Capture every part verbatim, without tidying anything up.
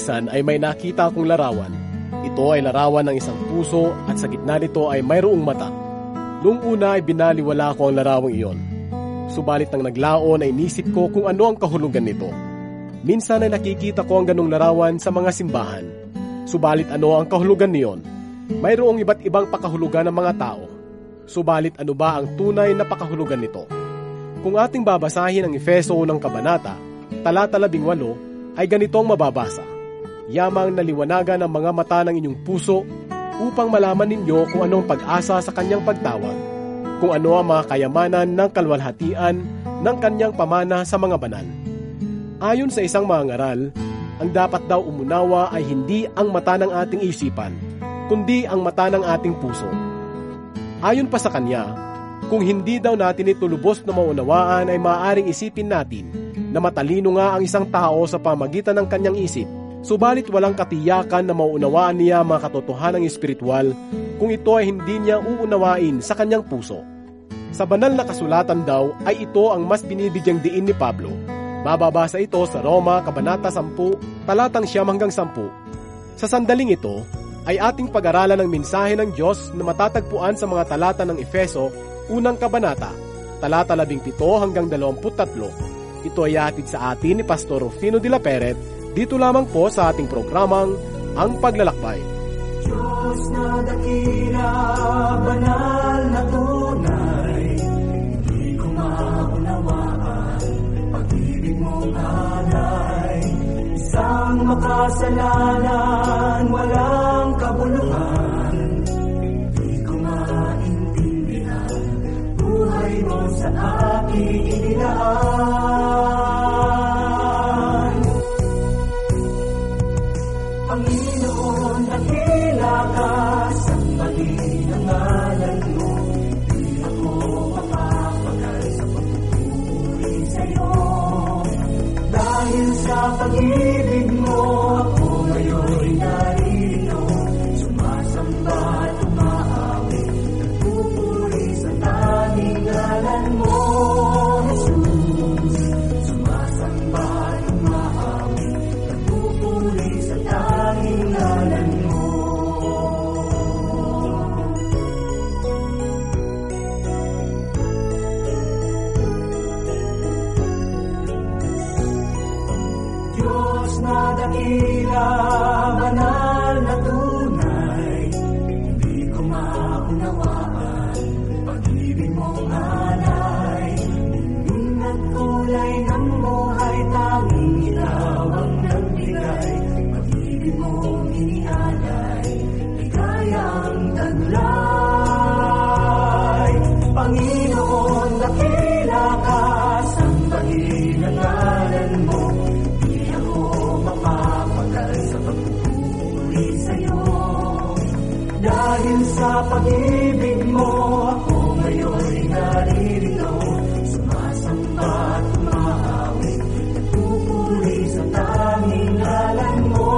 minsan ay may nakita akong larawan. Ito ay larawan ng isang puso at sa gitna nito ay mayroong mata. Noong una ay binaliwala ko ang larawang iyon. Subalit nang naglaon ay nisip ko kung ano ang kahulugan nito. Minsan ay nakikita ko ang ganong larawan sa mga simbahan. Subalit ano ang kahulugan niyon? Mayroong iba't ibang pakahulugan ng mga tao. Subalit ano ba ang tunay na pakahulugan nito? Kung ating babasahin ang Efeso unang kabanata, talata labing walo, ay ganitong mababasa. Yamang naliwanagan ang mga mata ng inyong puso upang malaman ninyo kung anong pag-asa sa kanyang pagtawag, kung ano ang mga kayamanan ng kalwalhatian ng kanyang pamana sa mga banal. Ayon sa isang mangaral, ang dapat daw umunawa ay hindi ang mata ng ating isipan, kundi ang mata ng ating puso. Ayon pa sa kanya, kung hindi daw natin ito lubos na maunawaan ay maaaring isipin natin na matalino nga ang isang tao sa pamagitan ng kanyang isip, subalit walang katiyakan na mauunawaan niya mga katotohanang espiritual kung ito ay hindi niya uunawain sa kanyang puso. Sa banal na kasulatan daw ay ito ang mas binibigyang diin ni Pablo. Mababasa ito sa Roma, Kabanata sampu, talatang siyam hanggang sampu. Sa sandaling ito, ay ating pag-aralan ng mensahe ng Diyos na matatagpuan sa mga talata ng Efeso, unang kabanata, talata labing pito hanggang dalawamput tatlo. Ito ay hatid sa atin ni Pastor Rufino de la Peret, dito lamang po sa ating programang Ang Paglalakbay. Diyos na dakila, banal na tunay, hindi ko maunawaan, pag-ibig mong alay, isang makasalanan, walang kabuluhan, hindi ko maintindihan, buhay mo sa aking inilaan. Panginoon, dakila ka, sambahin ang ngalan mo, di ako mapapagal sa pagpupuri sa'yo. Dahil sa pag-ibig mo, ako ngayon narito, sumasamba at umaawi, nagpupuri sa tanging ngalan mo, Jesus. Sumasamba at umaawi, nagpupuri sa tanging ngalan mo. Diyos na dakila, banal na tunay, hindi ko maunawaan, pag-ibig mong alay, dilim at kulay ng buhay, tanging ikaw ang nagbigay, pag-ibig mong inialay, ligayang taglay. Panginoon, dakila ka, sambahin ang ngalan mo, di ako mapapagal sa pagpupuri sa'yo. Dahil sa pag-ibig mo, ako ngayon naririto, sumasamba at umaawi, nagpupuri sa tanging ngalan mo.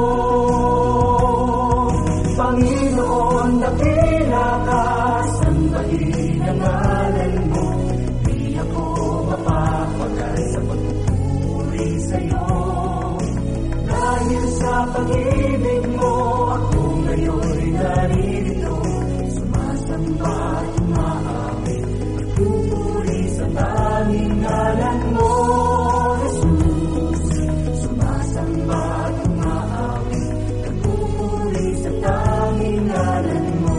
Panginoon, dakila ka, sambahin ang ngalan mo, di ako mapapagal sa pagpupuri sa'yo. Dahil sa pag-ibig mo, ako ngayon naririto, sumasamba at umaawi, nagpupuri sa tanging ngalan mo, Jesus. Sumasamba at umaawi, nagpupuri sa tanging ngalan mo.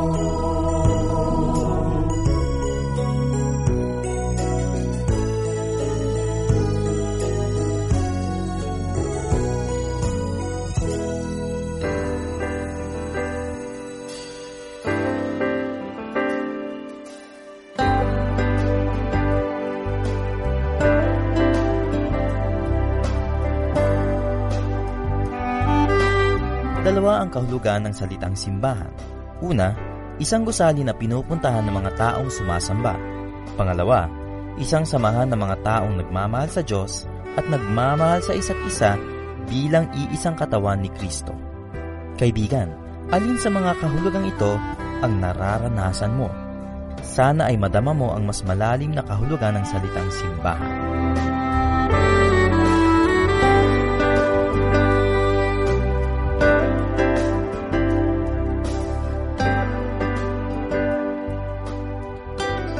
Dalawa ang kahulugan ng salitang simbahan. Una, isang gusali na pinupuntahan ng mga taong sumasamba. Pangalawa, isang samahan ng mga taong nagmamahal sa Diyos at nagmamahal sa isa't isa bilang iisang katawan ni Kristo. Kaibigan, alin sa mga kahulugang ito ang nararanasan mo? Sana ay madama mo ang mas malalim na kahulugan ng salitang simbahan.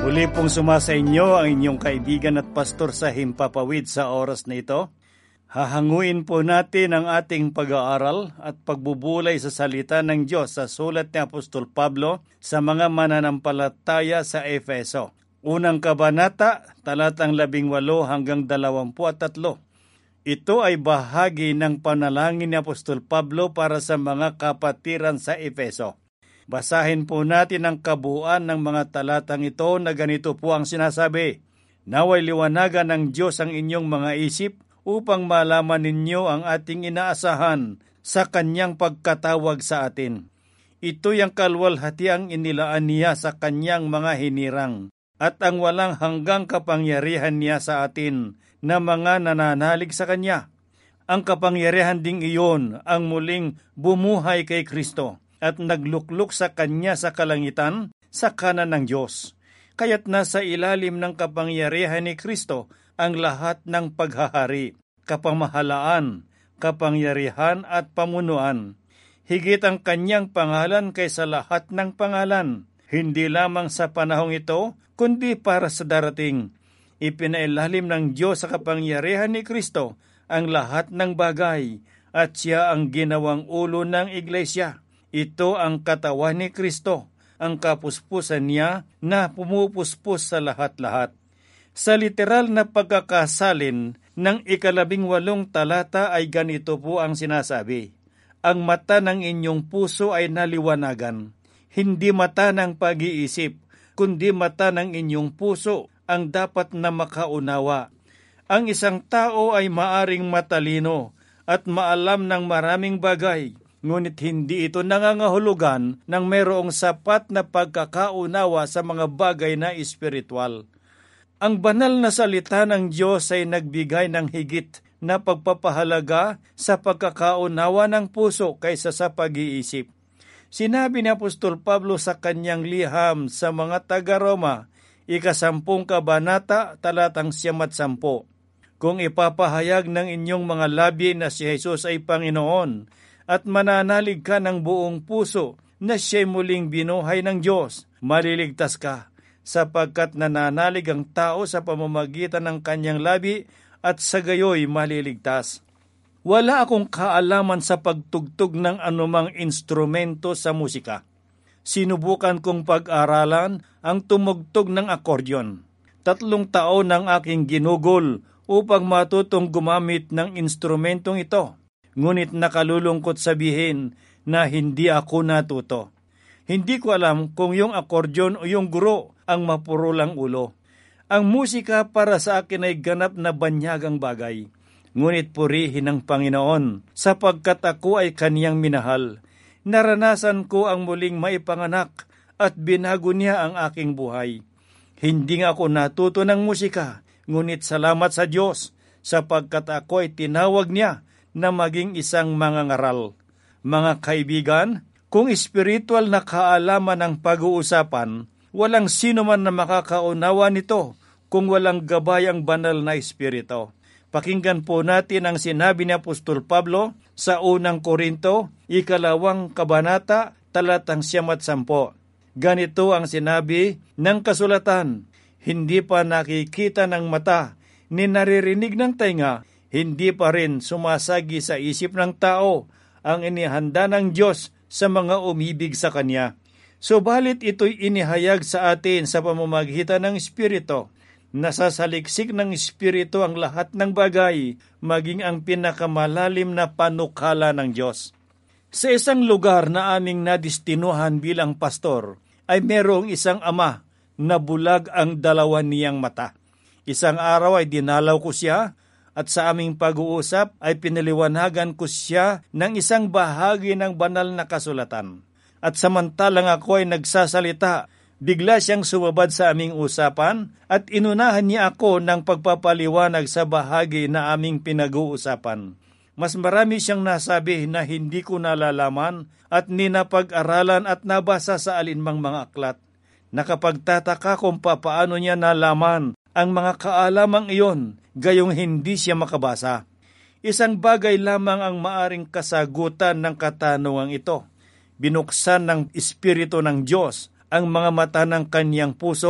Muli pong sumasa inyo ang inyong kaibigan at pastor sa Himpapawid sa oras na ito. Hahanguin po natin ang ating pag-aaral at pagbubulay sa salita ng Diyos sa sulat ni Apostol Pablo sa mga mananampalataya sa Efeso. Unang kabanata, talatang labing walo hanggang dalawampu at tatlo. Ito ay bahagi ng panalangin ni Apostol Pablo para sa mga kapatiran sa Efeso. Basahin po natin ang kabuuan ng mga talatang ito na ganito po ang sinasabi. Naway liwanagan ng Diyos ang inyong mga isip upang malaman ninyo ang ating inaasahan sa kanyang pagkatawag sa atin. Ito'y ang kalwalhatiang inilaan niya sa kanyang mga hinirang at ang walang hanggang kapangyarihan niya sa atin na mga nananalig sa kanya. Ang kapangyarihan ding iyon ang muling bumuhay kay Kristo at nagluklok sa kanya sa kalangitan sa kanan ng Diyos. Kaya't nasa ilalim ng kapangyarihan ni Kristo ang lahat ng paghahari, kapamahalaan, kapangyarihan at pamunuan. Higit ang kanyang pangalan kaysa lahat ng pangalan, hindi lamang sa panahong ito, kundi para sa darating. Ipinailalim ng Diyos sa kapangyarihan ni Kristo ang lahat ng bagay at siya ang ginawang ulo ng iglesia. Ito ang katawan ni Kristo, ang kapuspusan niya na pumupuspos sa lahat-lahat. Sa literal na pagkakasalin ng ikalabing walong talata ay ganito po ang sinasabi. Ang mata ng inyong puso ay naliwanagan, hindi mata ng pag-iisip, kundi mata ng inyong puso ang dapat na makaunawa. Ang isang tao ay maaring matalino at maalam ng maraming bagay, ngunit hindi ito nangangahulugan ng mayroong sapat na pagkakaunawa sa mga bagay na espiritual. Ang banal na salita ng Diyos ay nagbigay ng higit na pagpapahalaga sa pagkakaunawa ng puso kaysa sa pag-iisip. Sinabi ni Apostol Pablo sa kanyang liham sa mga taga-Roma, ikasampung kabanata, talatang siyam at sampo. Kung ipapahayag ng inyong mga labi na si Jesus ay Panginoon, at mananalig ka ng buong puso na siya'y muling binuhay ng Diyos, maliligtas ka, sapagkat nananalig ang tao sa pamamagitan ng kanyang labi at sa gayoy maliligtas. Wala akong kaalaman sa pagtugtog ng anumang instrumento sa musika. Sinubukan kong pag-aralan ang tumugtog ng akordeon. Tatlong taon ang aking ginugol upang matutong gumamit ng instrumentong ito. Ngunit nakalulungkot sabihin na hindi ako natuto. Hindi ko alam kung yung akordeon o yung guro ang mapurulang ulo. Ang musika para sa akin ay ganap na banyagang bagay. Ngunit purihin ng Panginoon sapagkat ako ay kaniyang minahal. Naranasan ko ang muling maipanganak at binago niya ang aking buhay. Hindi nga ako natuto ng musika, ngunit salamat sa Diyos sapagkat ako ay tinawag niya na maging isang mangangaral. Mga kaibigan, kung espiritual na kaalaman ang pag-uusapan, walang sino man na makakaunawa nito kung walang gabay ang banal na espiritu. Pakinggan po natin ang sinabi ni Apostol Pablo sa unang Korinto, ikalawang kabanata, talatang siyam at sampo. Ganito ang sinabi ng kasulatan, hindi pa nakikita ng mata, ni naririnig ng tainga, hindi pa rin sumasagi sa isip ng tao ang inihanda ng Diyos sa mga umibig sa Kanya. Subalit ito'y inihayag sa atin sa pamamagitan ng Espiritu. Nasasaliksik ng Espiritu ang lahat ng bagay, maging ang pinakamalalim na panukala ng Diyos. Sa isang lugar na aming nadistinuhan bilang pastor, ay merong isang ama na bulag ang dalawa niyang mata. Isang araw ay dinalaw ko siya, at sa aming pag-uusap ay pinaliwanagan ko siya ng isang bahagi ng banal na kasulatan. At samantalang ako ay nagsasalita, bigla siyang sumabad sa aming usapan at inunahan niya ako ng pagpapaliwanag sa bahagi na aming pinag-uusapan. Mas marami siyang nasabi na hindi ko nalalaman at ninapag-aralan at nabasa sa alinmang mga aklat. Nakapagtataka kung papaano niya nalaman ang mga kaalamang iyon, gayong hindi siya makabasa. Isang bagay lamang ang maaring kasagutan ng katanungang ito. Binuksan ng Espiritu ng Diyos ang mga mata ng kaniyang puso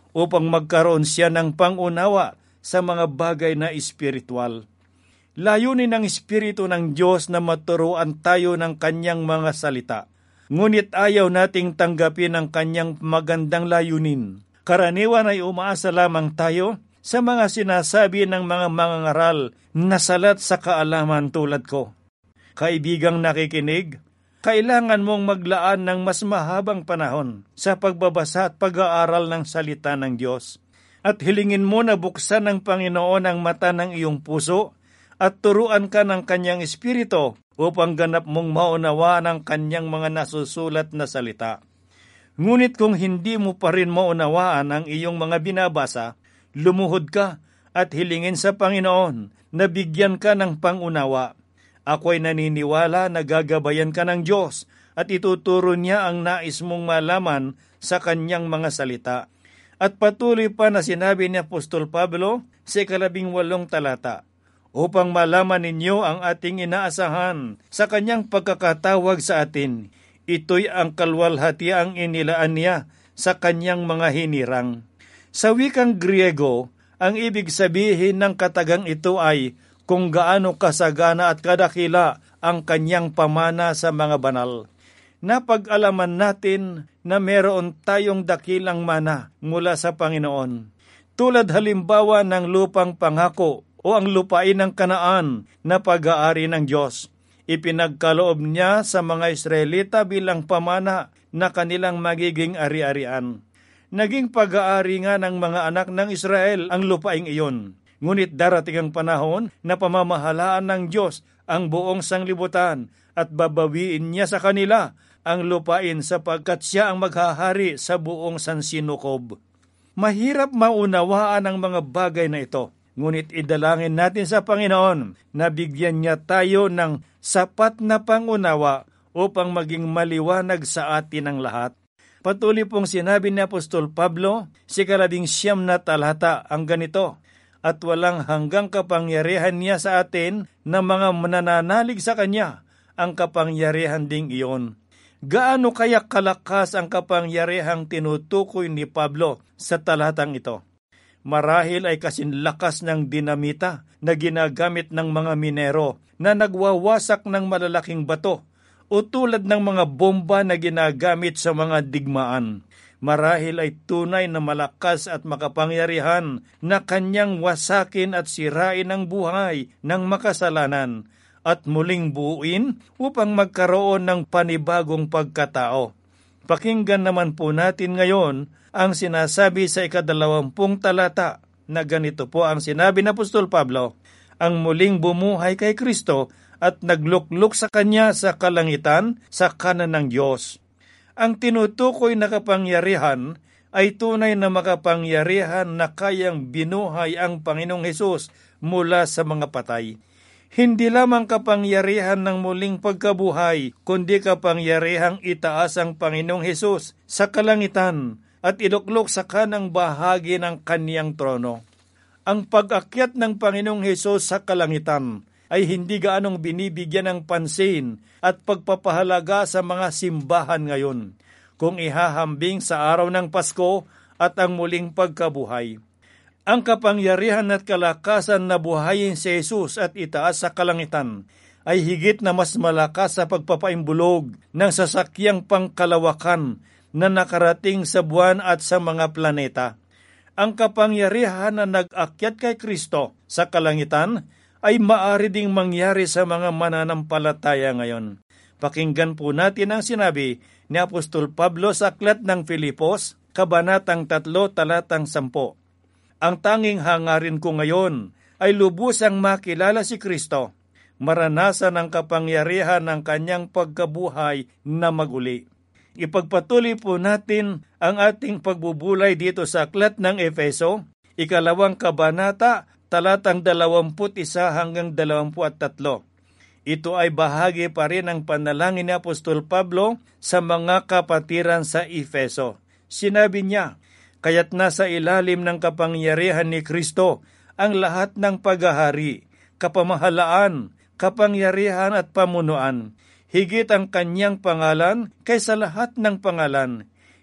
upang magkaroon siya ng pangunawa sa mga bagay na espiritual. Layunin ng Espiritu ng Diyos na maturuan tayo ng kanyang mga salita. Ngunit ayaw nating tanggapin ang kanyang magandang layunin. Karaniwan ay umaasa lamang tayo sa mga sinasabi ng mga mangangaral na salat sa kaalaman tulad ko. Kaibigang nakikinig, kailangan mong maglaan ng mas mahabang panahon sa pagbabasa at pag-aaral ng salita ng Diyos. At hilingin mo na buksan ng Panginoon ang mata ng iyong puso at turuan ka ng kanyang espiritu upang ganap mong maunawaan ang kanyang mga nasusulat na salita. Ngunit kung hindi mo pa rin maunawaan ang iyong mga binabasa, lumuhod ka at hilingin sa Panginoon na bigyan ka ng pangunawa. Ako'y naniniwala na gagabayan ka ng Diyos at ituturo niya ang nais mong malaman sa kanyang mga salita. At patuloy pa na sinabi ni Apostol Pablo sa ikalabing walong talata, upang malaman ninyo ang ating inaasahan sa kanyang pagkakatawag sa atin. Ito'y ang kalwalhatiang inilaan niya sa kanyang mga hinirang. Sa wikang Griego, ang ibig sabihin ng katagang ito ay kung gaano kasagana at kadakila ang kanyang pamana sa mga banal. Napag-alaman natin na meron tayong dakilang mana mula sa Panginoon. Tulad halimbawa ng lupang pangako o ang lupain ng Kanaan na pag-aari ng Diyos. Ipinagkaloob niya sa mga Israelita bilang pamana na kanilang magiging ari-arian. Naging pag-aari nga ng mga anak ng Israel ang lupaing iyon. Ngunit darating ang panahon na pamamahalaan ng Diyos ang buong sanglibutan at babawiin niya sa kanila ang lupain sapagkat siya ang maghahari sa buong sansinukob. Mahirap maunawaan ang mga bagay na ito. Ngunit idalangin natin sa Panginoon na bigyan niya tayo ng sapat na pangunawa upang maging maliwanag sa atin ang lahat. Patuloy pong sinabi ni Apostol Pablo, sa ikalabing siyam na talata ang ganito, at walang hanggang kapangyarihan niya sa atin na mga mananalig sa Kanya, ang kapangyarihan ding iyon. Gaano kaya kalakas ang kapangyarihang tinutukoy ni Pablo sa talatang ito? Marahil ay kasinlakas ng dinamita na ginagamit ng mga minero na nagwawasak ng malalaking bato o tulad ng mga bomba na ginagamit sa mga digmaan. Marahil ay tunay na malakas at makapangyarihan na kanyang wasakin at sirain ang buhay ng makasalanan at muling buuin upang magkaroon ng panibagong pagkatao. Pakinggan naman po natin ngayon ang sinasabi sa ikadalawampung talata na ganito po ang sinabi ng Apostol Pablo, ang muling bumuhay kay Kristo at naglukluk sa Kanya sa kalangitan sa kanan ng Diyos. Ang tinutukoy na kapangyarihan ay tunay na makapangyarihan na kayang binuhay ang Panginoong Hesus mula sa mga patay. Hindi lamang kapangyarihan ng muling pagkabuhay, kundi kapangyarihang itaas ang Panginoong Hesus sa kalangitan at iluklok sa kanang bahagi ng kaniyang trono. Ang pag-akyat ng Panginoong Hesus sa kalangitan ay hindi gaanong binibigyan ng pansin at pagpapahalaga sa mga simbahan ngayon, kung ihahambing sa araw ng Pasko at ang muling pagkabuhay. Ang kapangyarihan at kalakasan na buhayin si Jesus at itaas sa kalangitan ay higit na mas malakas sa pagpapaimbulog ng sasakyang pangkalawakan na nakarating sa buwan at sa mga planeta. Ang kapangyarihan na nag-akyat kay Kristo sa kalangitan ay maaari ding mangyari sa mga mananampalataya ngayon. Pakinggan po natin ang sinabi ni Apostol Pablo sa aklat ng Filipos, kabanatang tatlo, talatang sampo. Ang tanging hangarin ko ngayon ay lubusang makilala si Kristo, maranasan ang kapangyarihan ng kanyang pagkabuhay na maguli. Ipagpatuloy po natin ang ating pagbubulay dito sa aklat ng Efeso, ikalawang kabanata, talatang dalawamput isa hanggang dalawamput tatlo. Ito ay bahagi pa rin ng panalangin ni Apostol Pablo sa mga kapatiran sa Efeso. Sinabi niya, kaya't nasa ilalim ng kapangyarihan ni Kristo ang lahat ng paghahari, kapamahalaan, kapangyarihan at pamunuan. Higit ang kanyang pangalan kaysa lahat ng pangalan.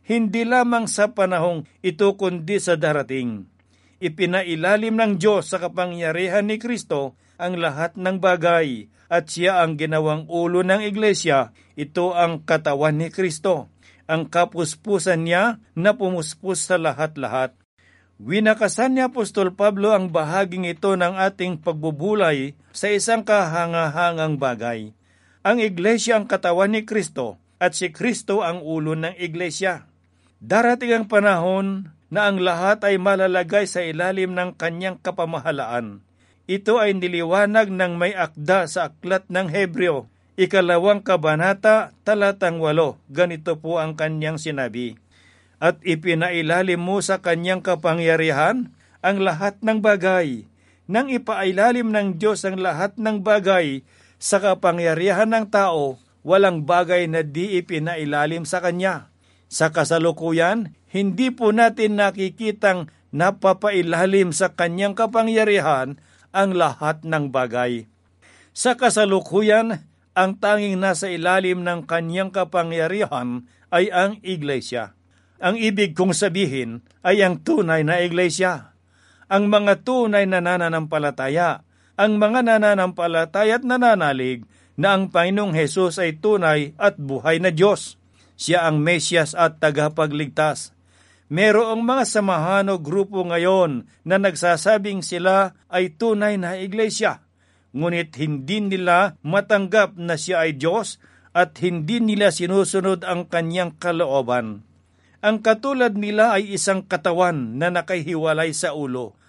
hindi lamang sa panahong ito kundi sa darating. Ipinailalim ng Diyos sa kapangyarihan ni Kristo ang lahat ng bagay at siya ang ginawang ulo ng iglesia. Ito ang katawan ni Kristo, ang kapuspusan niya na pumuspos sa lahat-lahat. Winakasan ni Apostol Pablo ang bahaging ito ng ating pagbubulay sa isang kahangahangang bagay. Ang iglesia ang katawan ni Kristo at si Kristo ang ulo ng iglesia. Darating ang panahon na ang lahat ay malalagay sa ilalim ng kanyang kapamahalaan. Ito ay niliwanag ng may akda sa aklat ng Hebreo, ikalawang kabanata, talatang walo. Ganito po ang kanyang sinabi, "At ipinailalim mo sa kanyang kapangyarihan ang lahat ng bagay. Nang ipailalim ng Diyos ang lahat ng bagay sa kapangyarihan ng tao, walang bagay na di ipinailalim sa kanya." Sa kasalukuyan, hindi po natin nakikitang napapailalim sa kanyang kapangyarihan ang lahat ng bagay. Sa kasalukuyan, ang tanging nasa ilalim ng kanyang kapangyarihan ay ang iglesia. Ang ibig kong sabihin ay ang tunay na iglesia. Ang mga tunay na nananampalataya, ang mga nananampalataya at nananalig na ang Panginoong Hesus ay tunay at buhay na Diyos. Siya ang Mesyas at tagapagligtas. Merong mga samahan o grupo ngayon na nagsasabing sila ay tunay na iglesia, ngunit hindi nila matanggap na siya ay Diyos at hindi nila sinusunod ang kanyang kalooban. Ang katulad nila ay isang katawan na nakahiwalay sa ulo.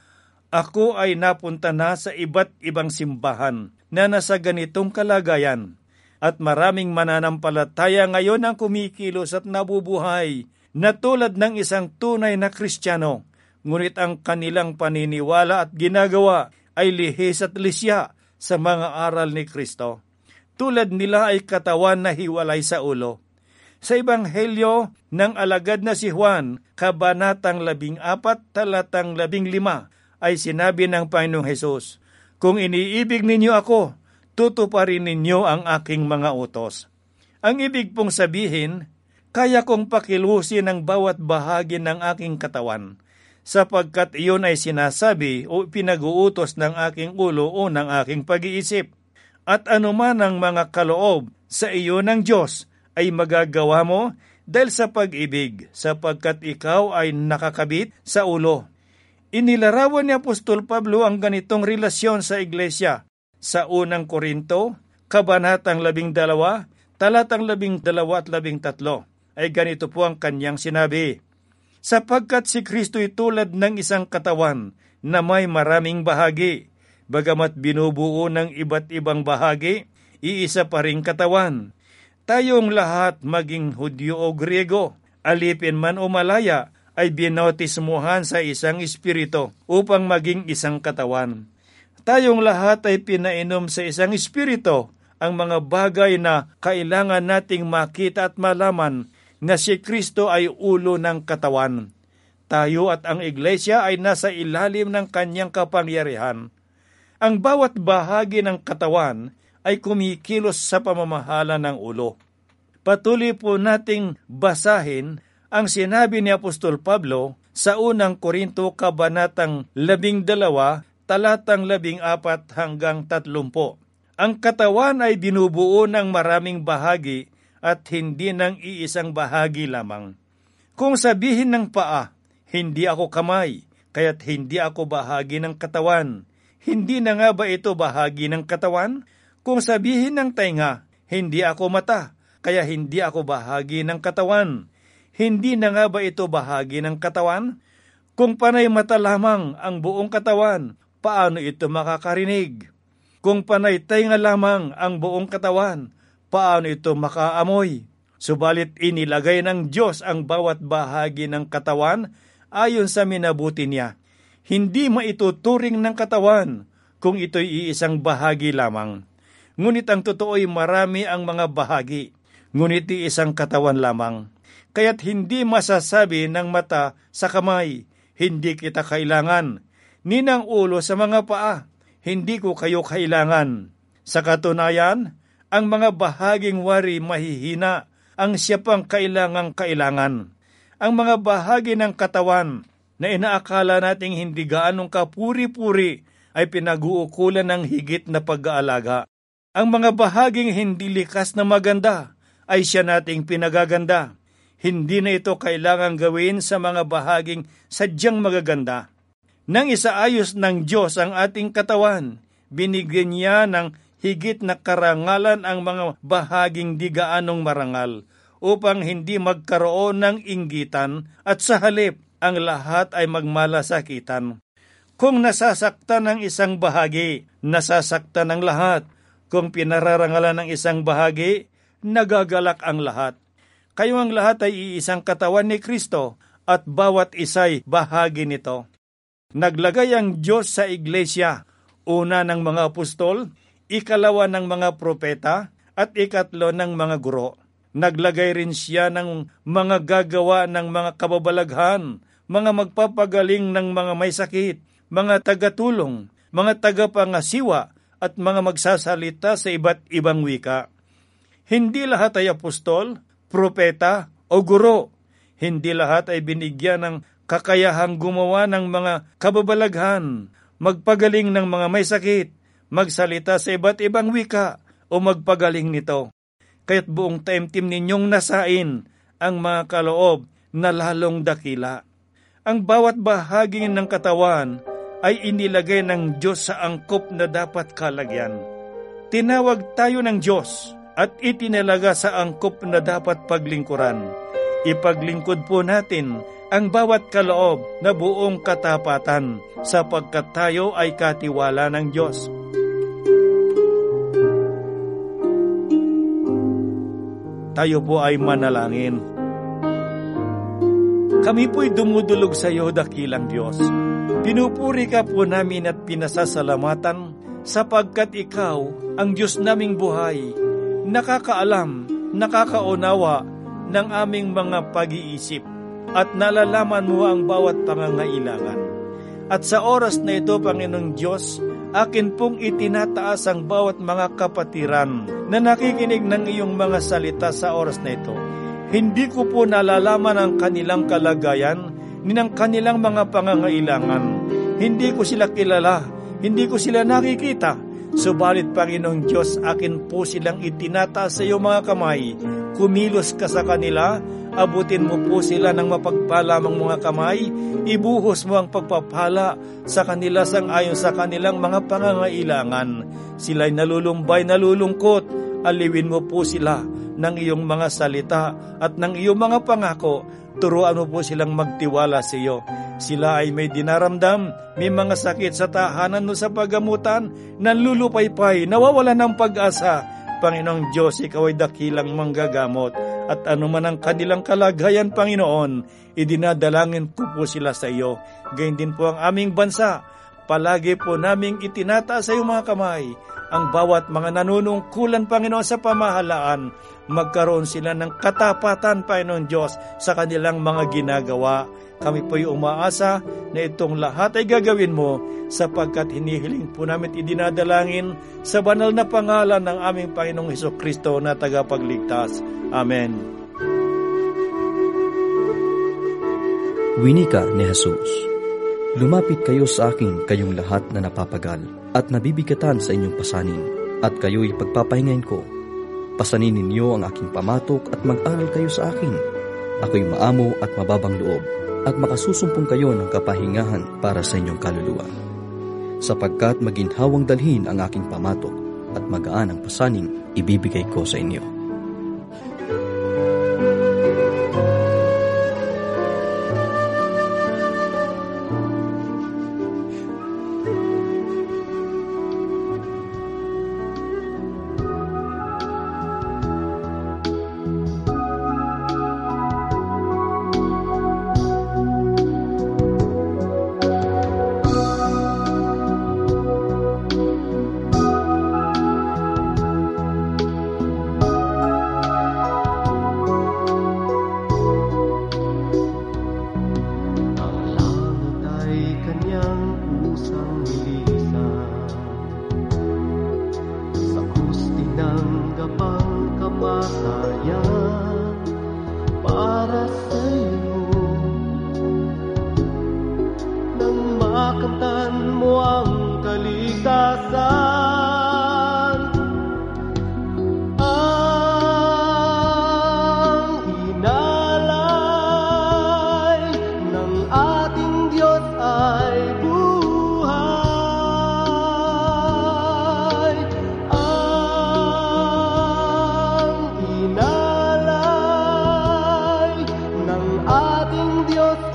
Ako ay napunta na sa iba't ibang simbahan na nasa ganitong kalagayan. At maraming mananampalataya ngayon ang kumikilos at nabubuhay na tulad ng isang tunay na Kristiyano, ngunit ang kanilang paniniwala at ginagawa ay lihis at lisya sa mga aral ni Kristo. Tulad nila ay katawan na hiwalay sa ulo. Sa Ebanghelyo ng alagad na si Juan, kabanatang labing apat, talatang labing lima, ay sinabi ng Panginoong Hesus, "Kung iniibig ninyo ako, tutuparin ninyo ang aking mga utos." Ang ibig pong sabihin, kaya kong pakilusin ang bawat bahagi ng aking katawan, sapagkat iyon ay sinasabi o pinag-uutos ng aking ulo o ng aking pag-iisip. At anuman ang mga kaloob sa iyo ng Diyos ay magagawa mo dahil sa pag-ibig, sapagkat ikaw ay nakakabit sa ulo. Inilarawan ni Apostol Pablo ang ganitong relasyon sa iglesia sa unang Korinto, kabanatang labing dalawa, talatang labing dalawa at labing tatlo, ay ganito po ang kanyang sinabi, "Sapagkat si Kristo'y tulad ng isang katawan na may maraming bahagi, bagamat binubuo ng iba't ibang bahagi, iisa pa ring katawan. Tayong lahat, maging Hudyo o Griego, alipin man o malaya, ay binautismuhan sa isang espiritu upang maging isang katawan. Tayong lahat ay pinainom sa isang espiritu ang mga bagay na kailangan nating makita at malaman na si Kristo ay ulo ng katawan. Tayo at ang iglesia ay nasa ilalim ng kanyang kapangyarihan. Ang bawat bahagi ng katawan ay kumikilos sa pamamahala ng ulo." Patuloy po nating basahin ang sinabi ni Apostol Pablo sa unang Korinto kabanatang labing dalawa, talatang labing apat hanggang tatlumpo. Ang katawan ay binubuo ng maraming bahagi at hindi ng iisang bahagi lamang. Kung sabihin ng paa, "Hindi ako kamay, kaya't hindi ako bahagi ng katawan," hindi na nga ba ito bahagi ng katawan? Kung sabihin ng tainga, "Hindi ako mata, kaya hindi ako bahagi ng katawan," hindi na nga ba ito bahagi ng katawan? Kung panay mata lamang ang buong katawan, paano ito makakarinig? Kung panay tainga lamang ang buong katawan, paano ito makaamoy? Subalit inilagay ng Diyos ang bawat bahagi ng katawan ayon sa minabuti niya. Hindi maituturing ng katawan kung ito'y iisang bahagi lamang. Ngunit ang totoo'y marami ang mga bahagi, ngunit iisang katawan lamang. Kaya't hindi masasabi ng mata sa kamay, "Hindi kita kailangan," ni ng ulo sa mga paa, "Hindi ko kayo kailangan." Sa katunayan, ang mga bahaging wari mahihina, ang siya pang kailangang kailangan. ang mga bahagi ng katawan na inaakala nating hindi gaanong kapuri-puri ay pinag-uukulan ng higit na pag-aalaga. Ang mga bahaging hindi likas na maganda ay siya nating pinagaganda. Hindi na ito kailangang gawin sa mga bahaging sadyang magaganda. Nang isaayos ng Diyos ang ating katawan, binigyan niya ng higit na karangalan ang mga bahaging di gaanong marangal upang hindi magkaroon ng inggitan at sa halip ang lahat ay magmalasakitan. Kung nasasaktan ang isang bahagi, nasasaktan ang lahat. Kung pinararangalan ng isang bahagi, nagagalak ang lahat. Kayo ang lahat ay iisang katawan ni Kristo at bawat isa'y bahagi nito. Naglagay ang Diyos sa iglesia, una ng mga apostol, ikalawa ng mga propeta, at ikatlo ng mga guro. Naglagay rin siya ng mga gagawa ng mga kababalaghan, mga magpapagaling ng mga may sakit, mga tagatulong, mga tagapangasiwa, at mga magsasalita sa iba't ibang wika. Hindi lahat ay apostol, propeta, o guro. Hindi lahat ay binigyan ng kakayahang gumawa ng mga kababalaghan, magpagaling ng mga may sakit, magsalita sa iba't ibang wika, o magpagaling nito. Kaya't buong taimtim ninyong nasain ang mga kaloob na lalong dakila. Ang bawat bahagi ng katawan ay inilagay ng Diyos sa angkop na dapat kalagyan. Tinawag tayo ng Diyos at itinalaga sa angkop na dapat paglingkuran. Ipaglingkod po natin ang bawat kaloob na buong katapatan sapagkat tayo ay katiwala ng Diyos. Tayo po ay manalangin. Kami po'y dumudulog sa iyo, dakilang Diyos. Pinupuri ka po namin at pinasasalamatan sapagkat ikaw, ang Diyos naming buhay, nakakaalam, nakakaunawa ng aming mga pag-iisip at nalalaman mo ang bawat pangangailangan. At sa oras na ito, Panginoong Diyos, akin pong itinataas ang bawat mga kapatiran na nakikinig ng iyong mga salita sa oras na ito. Hindi ko po nalalaman ang kanilang kalagayan ni ng kanilang mga pangangailangan. Hindi ko sila kilala, hindi ko sila nakikita. Subalit, Panginoong Diyos, akin po silang itinataas sa iyo mga kamay. Kumilos ka sa kanila, abutin mo po sila ng mapagpalamang mga kamay, ibuhos mo ang pagpapala sa kanila sang-ayon sa kanilang mga pangangailangan. Sila'y nalulumbay, nalulungkot, aliwin mo po sila ng iyong mga salita at ng iyong mga pangako. Turuan mo po silang magtiwala sa iyo. Sila ay may dinaramdam, may mga sakit sa tahanan mo sa paggamutan, nanlulupaypay, nawawala ng pag-asa. Panginoong Diyos, ikaw ay dakilang manggagamot. At anuman ang kanilang kalagayan, Panginoon, idinadalangin ko po sila sa iyo. Gayun din po ang aming bansa. Palagi po naming itinataas sa iyo mga kamay ang bawat mga nanunungkulan, Panginoon, sa pamahalaan. Magkaroon sila ng katapatan, Panginoon Diyos, sa kanilang mga ginagawa. Kami po'y umaasa na itong lahat ay gagawin mo sapagkat hinihiling po namin idinadalangin sa banal na pangalan ng aming Panginoong Hesukristo na tagapagligtas. Amen. Winika ni Jesus, lumapit kayo sa akin, kayong lahat na napapagal at nabibigatan sa inyong pasanin, at kayo'y pagpapahingain ko. Pasanin ninyo ang aking pamatok at mag-aral kayo sa akin. Ako'y maamo at mababang loob, at makasusumpong kayo ng kapahingahan para sa inyong kaluluwa. Sapagkat maginhawang dalhin ang aking pamatok at magaan ang pasaning ibibigay ko sa inyo.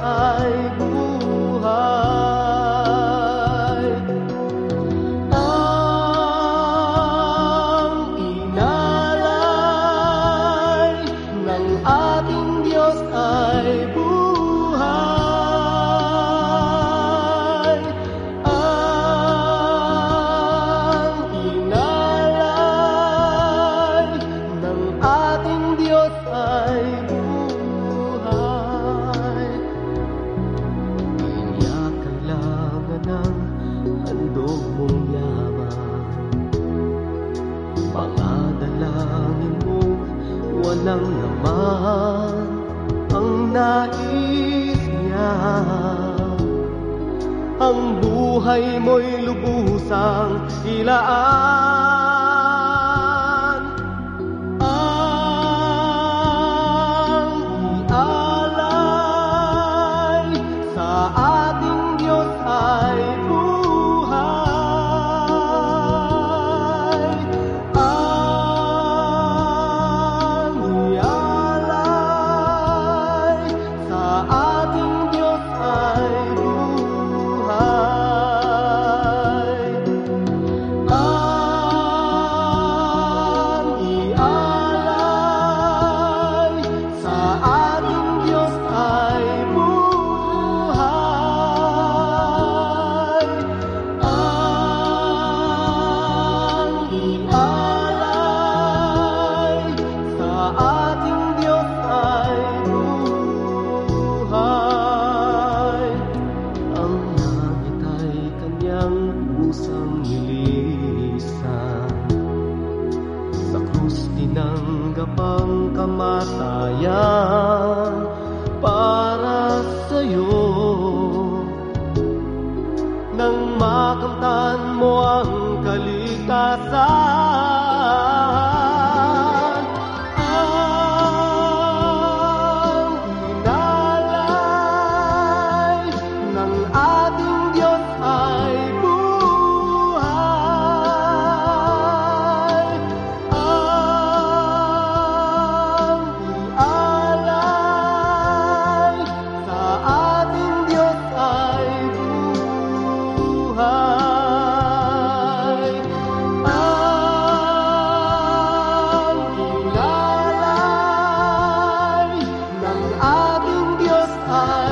ay buhay. Ang inalay ng ating Diyos ay buhay. Ang inalay ng ating Diyos ay buhay. Kaya kailangan ng handog mong yaman, mga dalangin mo walang laman ang nais niya. Ang buhay mo'y lubusang ilaan. Ang ialay sa ating Diyos ay buhay. Ang ialay sa ating Diyos ay buhay. Ang ialay sa ating Diyos ay buhay. Ang ialay sa ating Diyos ay buhay. Ang langit ay kanyang pusang nilisan, sa krus tinanggap ang kamatayan para sa'yo. Nang makamtan mo ang kalikasan, ang inalay ng ating Diyos ay buhay. Ang ialay sa ating Diyos ay buhay. Ang inalay ng ating Diyos ay